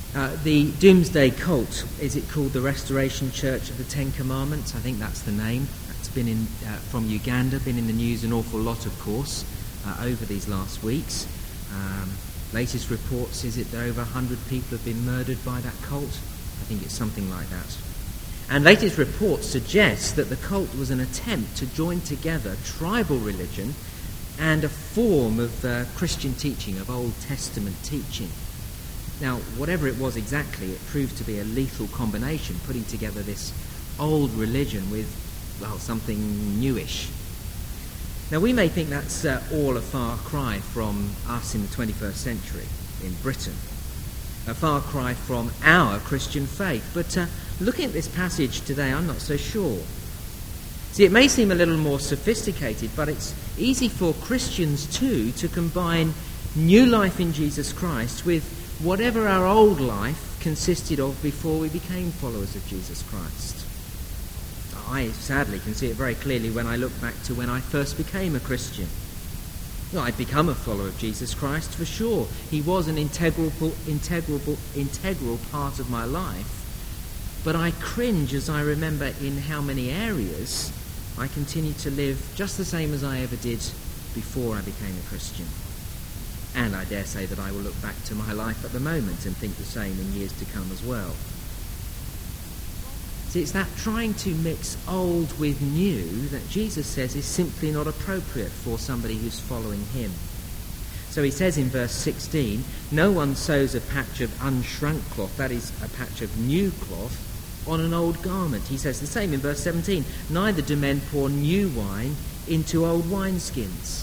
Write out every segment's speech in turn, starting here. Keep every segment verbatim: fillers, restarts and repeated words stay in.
Uh, the Doomsday Cult, is it called the Restoration Church of the Ten Commandments? I think that's the name. It's been in uh, from Uganda, been in the news an awful lot, of course, uh, over these last weeks. Um, latest reports is it that over one hundred people have been murdered by that cult? I think it's something like that. And latest reports suggest that the cult was an attempt to join together tribal religion and a form of uh, Christian teaching, of Old Testament teaching. Now, whatever it was exactly, it proved to be a lethal combination, putting together this old religion with, well, something newish. Now, we may think that's uh, all a far cry from us in the twenty-first century in Britain, a far cry from our Christian faith, but uh, looking at this passage today, I'm not so sure. See, it may seem a little more sophisticated, but it's easy for Christians too to combine new life in Jesus Christ with whatever our old life consisted of before we became followers of Jesus Christ. I sadly can see it very clearly when I look back to when I first became a Christian. Well, I'd become a follower of Jesus Christ for sure. He was an integral, integral, integral part of my life. But I cringe as I remember in how many areas I continue to live just the same as I ever did before I became a Christian. And I dare say that I will look back to my life at the moment and think the same in years to come as well. See, it's that trying to mix old with new that Jesus says is simply not appropriate for somebody who's following him. So he says in verse sixteen, no one sews a patch of unshrunk cloth, that is, a patch of new cloth, on an old garment. He says the same in verse seventeen, neither do men pour new wine into old wineskins.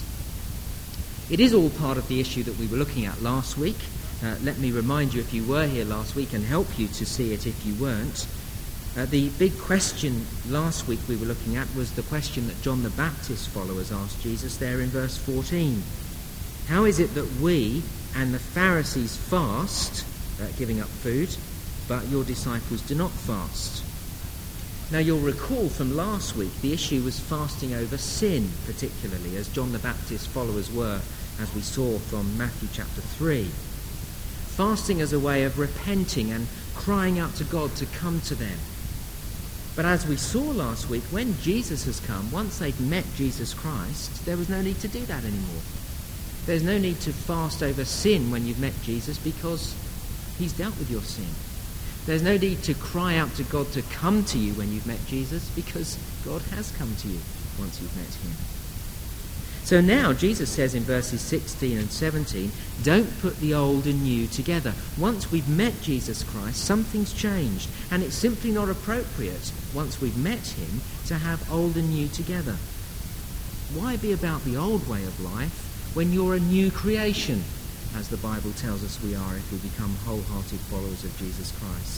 It is all part of the issue that we were looking at last week. Uh, let me remind you, if you were here last week, and help you to see it if you weren't. Uh, the big question last week we were looking at was the question that John the Baptist's followers asked Jesus there in verse fourteen. How is it that we and the Pharisees fast, uh, giving up food, but your disciples do not fast? Now you'll recall from last week the issue was fasting over sin, particularly, as John the Baptist's followers were, as we saw from Matthew chapter three. Fasting as a way of repenting and crying out to God to come to them. But as we saw last week, when Jesus has come, once they've met Jesus Christ, there was no need to do that anymore. There's no need to fast over sin when you've met Jesus because he's dealt with your sin. There's no need to cry out to God to come to you when you've met Jesus because God has come to you once you've met him. So now Jesus says in verses sixteen and seventeen, don't put the old and new together. Once we've met Jesus Christ, something's changed, and it's simply not appropriate, once we've met him, to have old and new together. Why be about the old way of life when you're a new creation, as the Bible tells us we are if we become wholehearted followers of Jesus Christ?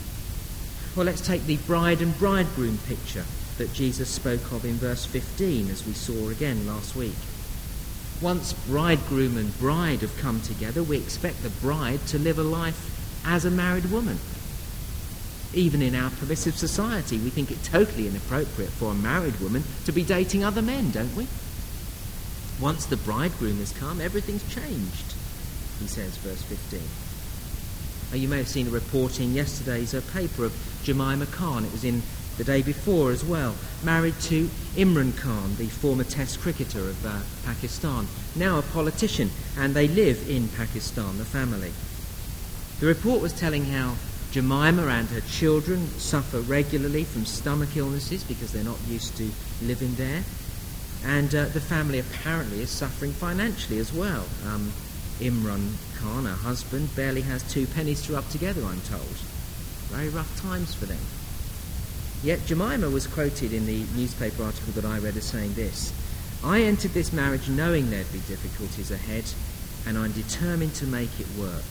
Well, let's take the bride and bridegroom picture that Jesus spoke of in verse fifteen, as we saw again last week. Once bridegroom and bride have come together, we expect the bride to live a life as a married woman. Even in our permissive society, we think it totally inappropriate for a married woman to be dating other men, don't we? Once the bridegroom has come, everything's changed, he says, verse fifteen. Now, you may have seen a reporting in yesterday's uh, paper of Jemima Khan. It was in the day before as well, married to Imran Khan, the former Test cricketer of uh, Pakistan, now a politician, and they live in Pakistan, the family. The report was telling how Jemima and her children suffer regularly from stomach illnesses because they're not used to living there, and uh, the family apparently is suffering financially as well. Um, Imran Khan, her husband, barely has two pennies to rub together, I'm told. Very rough times for them. Yet Jemima was quoted in the newspaper article that I read as saying this: I entered this marriage knowing there'd be difficulties ahead, and I'm determined to make it work.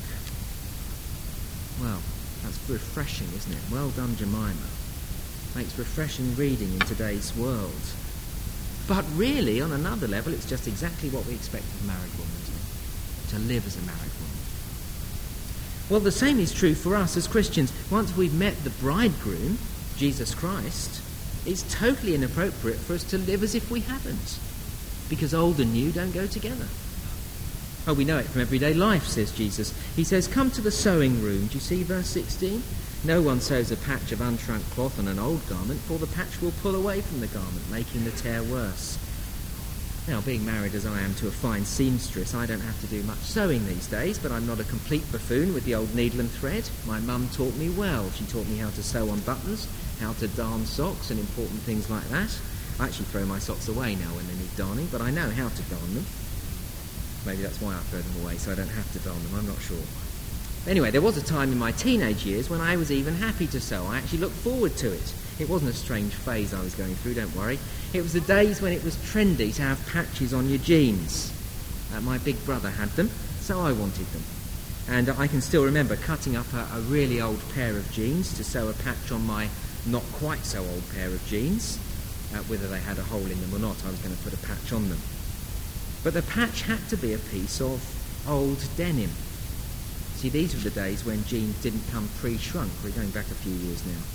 Well, that's refreshing, isn't it? Well done, Jemima. Makes refreshing reading in today's world. But really, on another level, it's just exactly what we expect of a married woman, isn't it? To live as a married woman. Well, the same is true for us as Christians. Once we've met the bridegroom, Jesus Christ, it's totally inappropriate for us to live as if we haven't, because old and new don't go together. Oh, we know it from everyday life, says Jesus. He says, come to the sewing room. Do you see verse sixteen? No one sews a patch of unshrunk cloth on an old garment, for the patch will pull away from the garment, making the tear worse. Now, being married as I am to a fine seamstress, I don't have to do much sewing these days, but I'm not a complete buffoon with the old needle and thread. My mum taught me well. She taught me how to sew on buttons, how to darn socks and important things like that. I actually throw my socks away now when they need darning, but I know how to darn them. Maybe that's why I throw them away, so I don't have to darn them, I'm not sure. Anyway, there was a time in my teenage years when I was even happy to sew. I actually looked forward to it. It wasn't a strange phase I was going through, don't worry. It was the days when it was trendy to have patches on your jeans. Uh, my big brother had them, so I wanted them. And I can still remember cutting up a, a really old pair of jeans to sew a patch on my not quite so old pair of jeans. Uh, whether they had a hole in them or not, I was going to put a patch on them. But the patch had to be a piece of old denim. See, these were the days when jeans didn't come pre-shrunk. We're going back a few years now.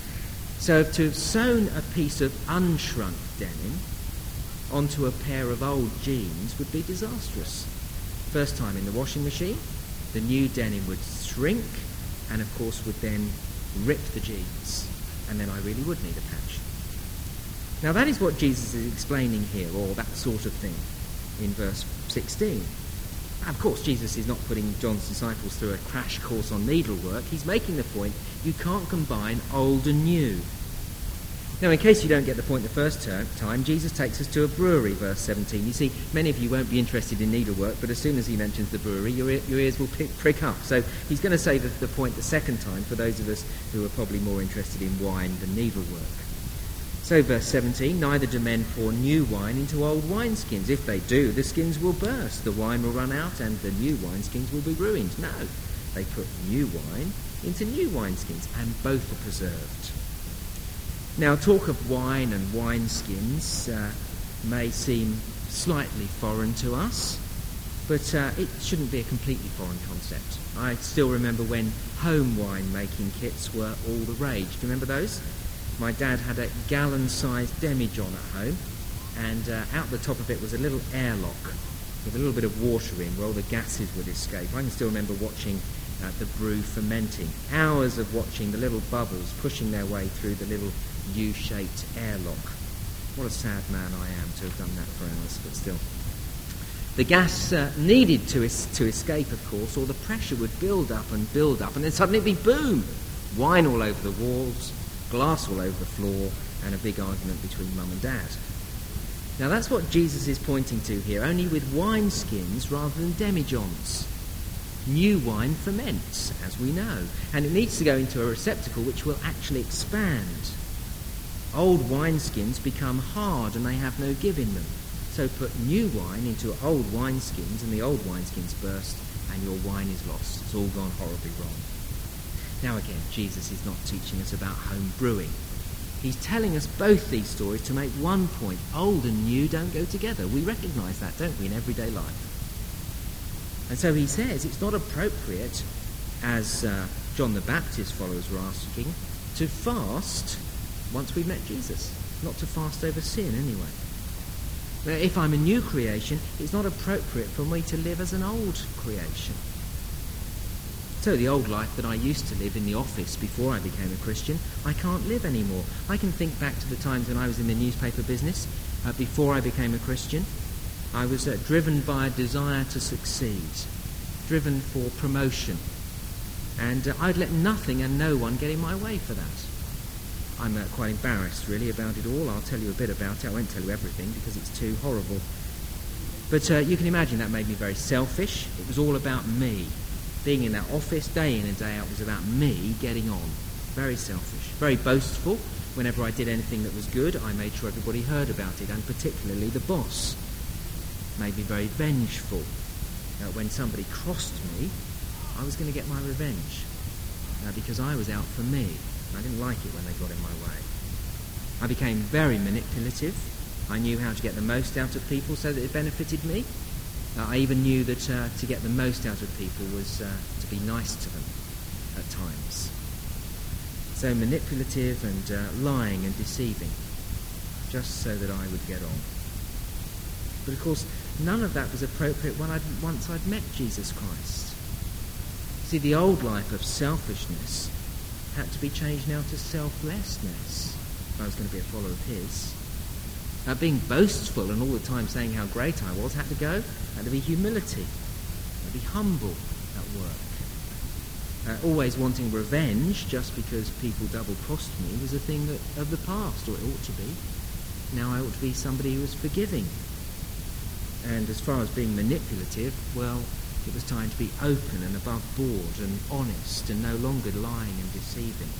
So to have sewn a piece of unshrunk denim onto a pair of old jeans would be disastrous. First time in the washing machine, the new denim would shrink and of course would then rip the jeans, and then I really would need a patch. Now that is what Jesus is explaining here, or that sort of thing, in verse sixteen. Of course, Jesus is not putting John's disciples through a crash course on needlework. He's making the point you can't combine old and new. Now, in case you don't get the point the first ter- time, Jesus takes us to a brewery, verse seventeen. You see, many of you won't be interested in needlework, but as soon as he mentions the brewery, your, e- your ears will pick, prick up. So he's going to say the, the point the second time for those of us who are probably more interested in wine than needlework. So verse seventeen, neither do men pour new wine into old wineskins. If they do, the skins will burst, the wine will run out, and the new wineskins will be ruined. No, they put new wine into new wineskins, and both are preserved. Now, talk of wine and wineskins uh, may seem slightly foreign to us, but uh, it shouldn't be a completely foreign concept. I still remember when home wine-making kits were all the rage. Do you remember those? My dad had a gallon-sized demijohn at home, and uh, out the top of it was a little airlock with a little bit of water in where all the gases would escape. I can still remember watching uh, the brew fermenting, hours of watching the little bubbles pushing their way through the little U-shaped airlock. What a sad man I am to have done that for hours, but still. The gas uh, needed to, es- to escape, of course, or the pressure would build up and build up, and then suddenly it'd be boom! Wine all over the walls, glass all over the floor, and a big argument between mum and dad. Now that's what Jesus is pointing to here, only with wineskins rather than demijohns. New wine ferments, as we know, and it needs to go into a receptacle which will actually expand. Old wineskins become hard and they have no give in them. So put new wine into old wineskins and the old wineskins burst and your wine is lost. It's all gone horribly wrong. Now again, Jesus is not teaching us about home brewing. He's telling us both these stories to make one point. Old and new don't go together. We recognise that, don't we, in everyday life? And so he says it's not appropriate, as uh, John the Baptist's followers were asking, to fast once we've met Jesus. Not to fast over sin, anyway. But if I'm a new creation, it's not appropriate for me to live as an old creation. So the old life that I used to live in the office before I became a Christian, I can't live anymore. I can think back to the times when I was in the newspaper business, uh, before I became a Christian. I was uh, driven by a desire to succeed, driven for promotion, and uh, I'd let nothing and no one get in my way for that. I'm uh, quite embarrassed, really, about it all. I'll tell you a bit about it. I won't tell you everything because it's too horrible. But uh, you can imagine that made me very selfish. It was all about me. Being in that office day in and day out was about me getting on. Very selfish. Very boastful. Whenever I did anything that was good, I made sure everybody heard about it, and particularly the boss. Made me very vengeful. Now, when somebody crossed me, I was going to get my revenge. Uh, because I was out for me. I didn't like it when they got in my way. I became very manipulative. I knew how to get the most out of people so that it benefited me. Uh, I even knew that uh, to get the most out of people was uh, to be nice to them at times. So manipulative and uh, lying and deceiving, just so that I would get on. But of course, none of that was appropriate when I'd, once I'd met Jesus Christ. See, the old life of selfishness had to be changed now to selflessness if I was going to be a follower of his. Uh, being boastful and all the time saying how great I was had to go. Had to be humility. Had to be humble at work. Uh, always wanting revenge just because people double-crossed me was a thing that, of the past, or it ought to be. Now I ought to be somebody who was forgiving. And as far as being manipulative, well, it was time to be open and above board and honest and no longer lying and deceiving.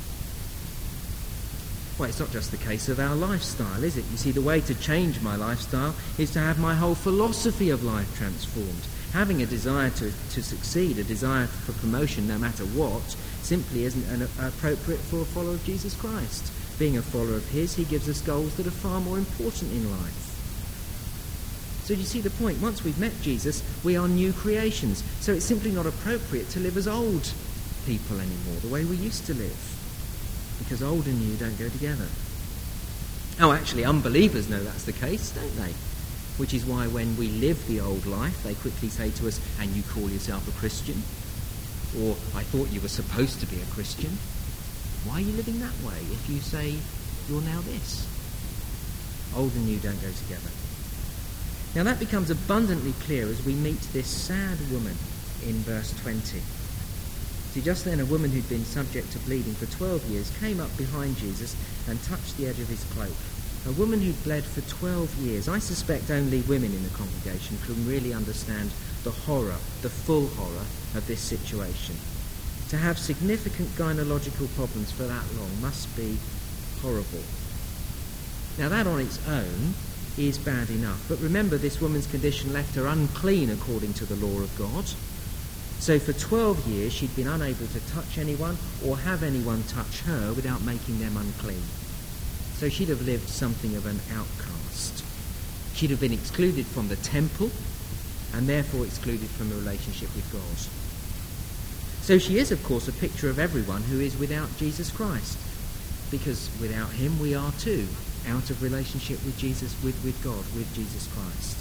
Well, it's not just the case of our lifestyle, is it? You see, the way to change my lifestyle is to have my whole philosophy of life transformed. Having a desire to, to succeed, a desire for promotion no matter what, simply isn't an, appropriate for a follower of Jesus Christ. Being a follower of his, he gives us goals that are far more important in life. So do you see the point? Once we've met Jesus, we are new creations. So it's simply not appropriate to live as old people anymore, the way we used to live. Because old and new don't go together. Oh, actually, unbelievers know that's the case, don't they? Which is why when we live the old life, they quickly say to us, and you call yourself a Christian? Or, I thought you were supposed to be a Christian. Why are you living that way if you say you're now this? Old and new don't go together. Now that becomes abundantly clear as we meet this sad woman in verse twenty. See, just then a woman who'd been subject to bleeding for twelve years came up behind Jesus and touched the edge of his cloak. A woman who'd bled for twelve years. I suspect only women in the congregation can really understand the horror, the full horror of this situation. To have significant gynecological problems for that long must be horrible. Now that on its own is bad enough, but remember this woman's condition left her unclean according to the law of God. So for twelve years she'd been unable to touch anyone or have anyone touch her without making them unclean. So she'd have lived something of an outcast. She'd have been excluded from the temple and therefore excluded from a relationship with God. So she is, of course, a picture of everyone who is without Jesus Christ, because without him we are too out of relationship with Jesus, with, with God, with Jesus Christ.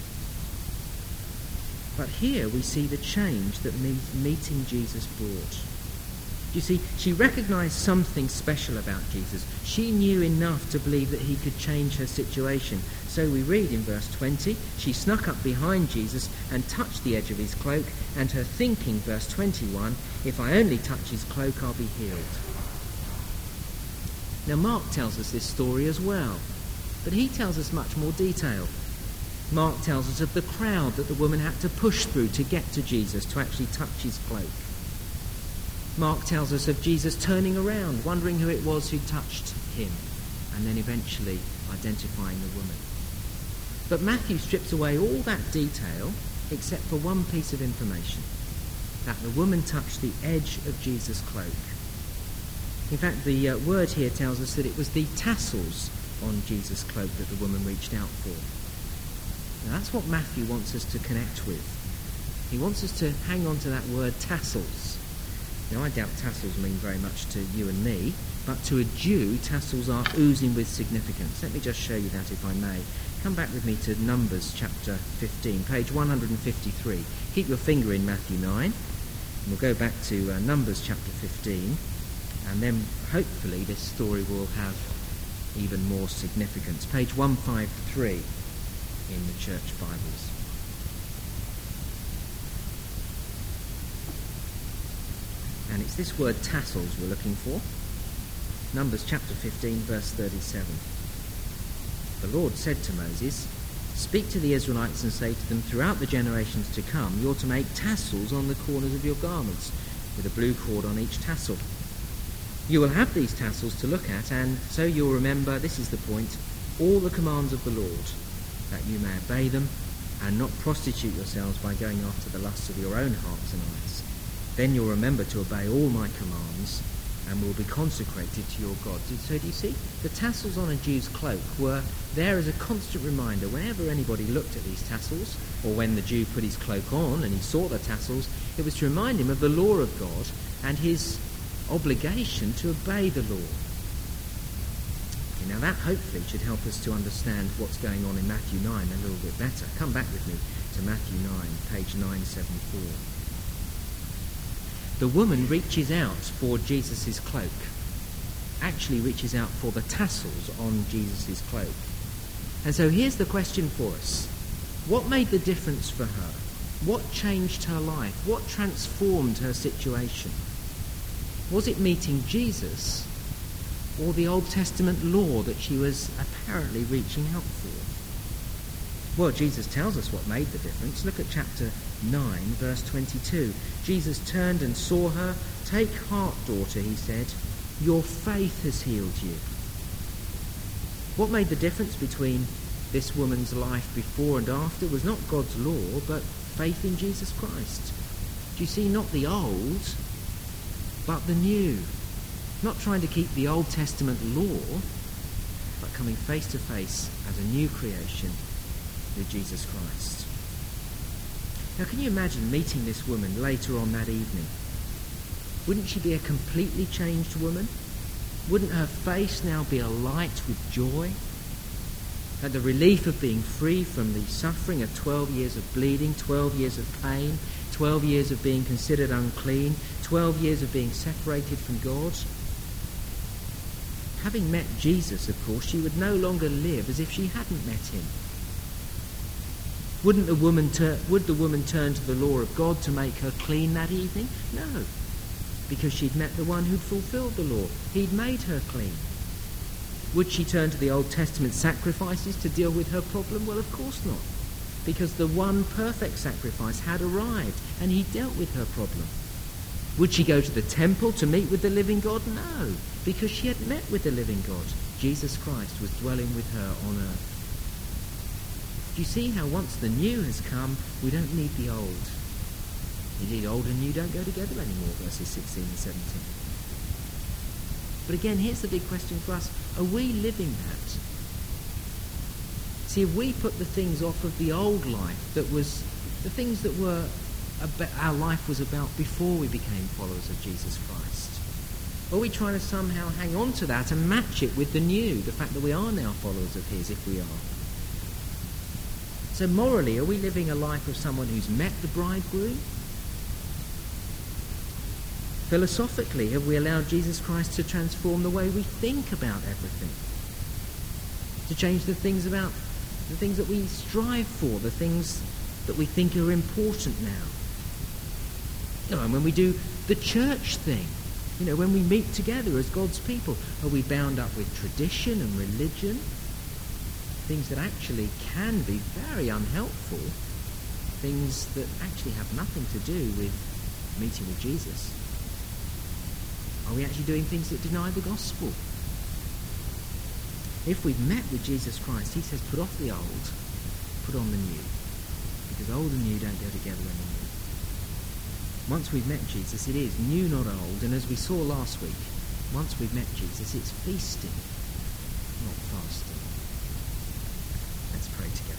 But here we see the change that me- meeting Jesus brought. You see, she recognised something special about Jesus. She knew enough to believe that he could change her situation. So we read in verse twenty, she snuck up behind Jesus and touched the edge of his cloak, and her thinking, verse twenty-one, if I only touch his cloak, I'll be healed. Now Mark tells us this story as well, but he tells us much more detail. Mark tells us of the crowd that the woman had to push through to get to Jesus, to actually touch his cloak. Mark tells us of Jesus turning around, wondering who it was who touched him, and then eventually identifying the woman. But Matthew strips away all that detail except for one piece of information, that the woman touched the edge of Jesus' cloak. In fact, the uh, word here tells us that it was the tassels on Jesus' cloak that the woman reached out for. Now that's what Matthew wants us to connect with. He wants us to hang on to that word tassels. Now, I doubt tassels mean very much to you and me, but to a Jew, tassels are oozing with significance. Let me just show you that, if I may. Come back with me to Numbers chapter fifteen, page one hundred fifty-three. Keep your finger in Matthew nine, and we'll go back to uh, Numbers chapter fifteen, and then hopefully this story will have even more significance. Page one fifty-three in the church Bibles. And it's this word tassels we're looking for. Numbers chapter fifteen, verse thirty-seven. The Lord said to Moses, "Speak to the Israelites and say to them, throughout the generations to come, you're to make tassels on the corners of your garments, with a blue cord on each tassel. You will have these tassels to look at, and so you'll remember," this is the point, "all the commands of the Lord, that you may obey them, and not prostitute yourselves by going after the lusts of your own hearts and eyes. Then you'll remember to obey all my commands, and will be consecrated to your God." So do you see? The tassels on a Jew's cloak were there as a constant reminder. Whenever anybody looked at these tassels, or when the Jew put his cloak on and he saw the tassels, it was to remind him of the law of God and his obligation to obey the law. fascinating. Now that hopefully should help us to understand what's going on in Matthew nine a little bit better. Come back with me to Matthew nine, page nine seventy-four. The woman reaches out for Jesus' cloak, actually reaches out for the tassels on Jesus' cloak. And so here's the question for us. What made the difference for her? What changed her life? What transformed her situation? Was it meeting Jesus or the Old Testament law that she was apparently reaching out for? Well, Jesus tells us what made the difference. Look at chapter nine, verse twenty-two. Jesus turned and saw her. "Take heart, daughter," he said. "Your faith has healed you." What made the difference between this woman's life before and after was not God's law, but faith in Jesus Christ. Do you see, not the old, but the new. Not trying to keep the Old Testament law, but coming face to face as a new creation with Jesus Christ. Now, can you imagine meeting this woman later on that evening? Wouldn't she be a completely changed woman? Wouldn't her face now be alight with joy? At the relief of being free from the suffering of twelve years of bleeding, twelve years of pain, twelve years of being considered unclean, twelve years of being separated from God. Having met Jesus, of course, she would no longer live as if she hadn't met him. Wouldn't the woman tur- would the woman turn to the law of God to make her clean that evening? No, because she'd met the one who'd fulfilled the law. He'd made her clean. Would she turn to the Old Testament sacrifices to deal with her problem? Well, of course not, because the one perfect sacrifice had arrived and he dealt with her problem. Would she go to the temple to meet with the living God? No, because she had met with the living God. Jesus Christ was dwelling with her on earth. Do you see how once the new has come, we don't need the old? Indeed, old and new don't go together anymore, verses sixteen and seventeen. But again, here's the big question for us. Are we living that? See, if we put the things off of the old life, that was the things that were about, our life was about before we became followers of Jesus Christ, or are we trying to somehow hang on to that and match it with the new, the fact that we are now followers of his, if we are? So morally, are we living a life of someone who's met the bridegroom? Philosophically, have we allowed Jesus Christ to transform the way we think about everything? To change the things about the things that we strive for, the things that we think are important now. You know, and when we do the church thing, you know, when we meet together as God's people, are we bound up with tradition and religion? Things that actually can be very unhelpful, things that actually have nothing to do with meeting with Jesus. Are we actually doing things that deny the gospel? If we've met with Jesus Christ, he says, put off the old, put on the new. Because old and new don't go together anymore. Once we've met Jesus, it is new, not old. And as we saw last week, once we've met Jesus, it's feasting, not fasting. Let's pray together.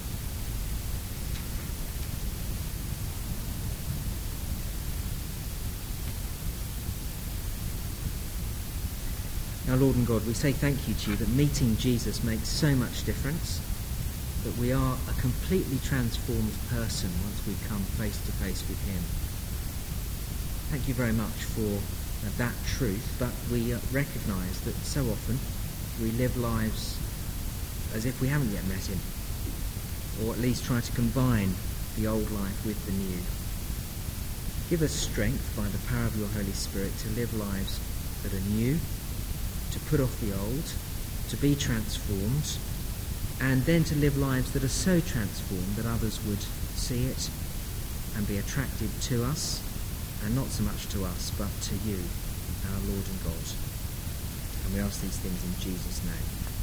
Now, Lord and God, we say thank you to you that meeting Jesus makes so much difference, that we are a completely transformed person once we come face to face with him. Thank you very much for uh, that truth, but we uh, recognise that so often we live lives as if we haven't yet met him, or at least try to combine the old life with the new. Give us strength by the power of your Holy Spirit to live lives that are new, to put off the old, to be transformed, and then to live lives that are so transformed that others would see it and be attracted to us, and not so much to us, but to you, our Lord and God. And we ask these things in Jesus' name.